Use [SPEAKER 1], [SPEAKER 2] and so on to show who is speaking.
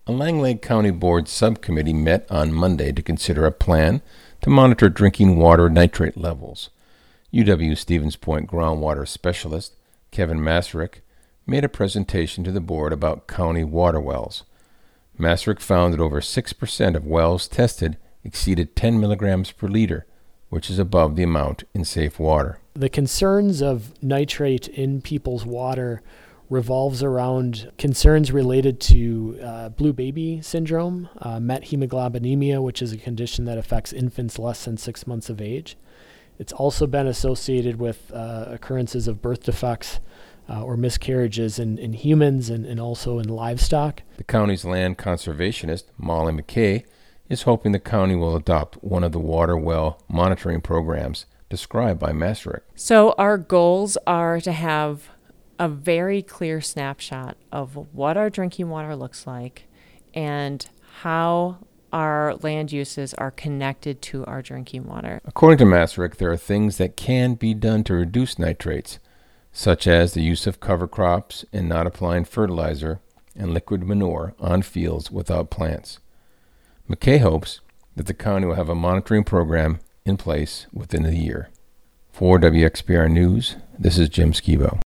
[SPEAKER 1] A Lang Lake County Board subcommittee met on Monday to consider a plan to monitor drinking water nitrate levels. UW-Stevens Point groundwater specialist Kevin Masrick made a presentation to the board about county water wells. Masrick found that over 6% of wells tested exceeded 10 milligrams per liter, which is above the amount in safe water.
[SPEAKER 2] The concerns of nitrate in people's water revolves around concerns related to blue baby syndrome, methemoglobinemia, which is a condition that affects infants less than 6 months of age. It's also been associated with occurrences of birth defects or miscarriages in humans and also in livestock.
[SPEAKER 1] The county's land conservationist, Molly McKay, is hoping the county will adopt one of the water well monitoring programs described by Masrick.
[SPEAKER 3] So our goals are to have a very clear snapshot of what our drinking water looks like and how our land uses are connected to our drinking water.
[SPEAKER 1] According to Masrick, there are things that can be done to reduce nitrates, such as the use of cover crops and not applying fertilizer and liquid manure on fields without plants. McKay hopes that the county will have a monitoring program in place within a year. For WXPR News, this is Jim Skibo.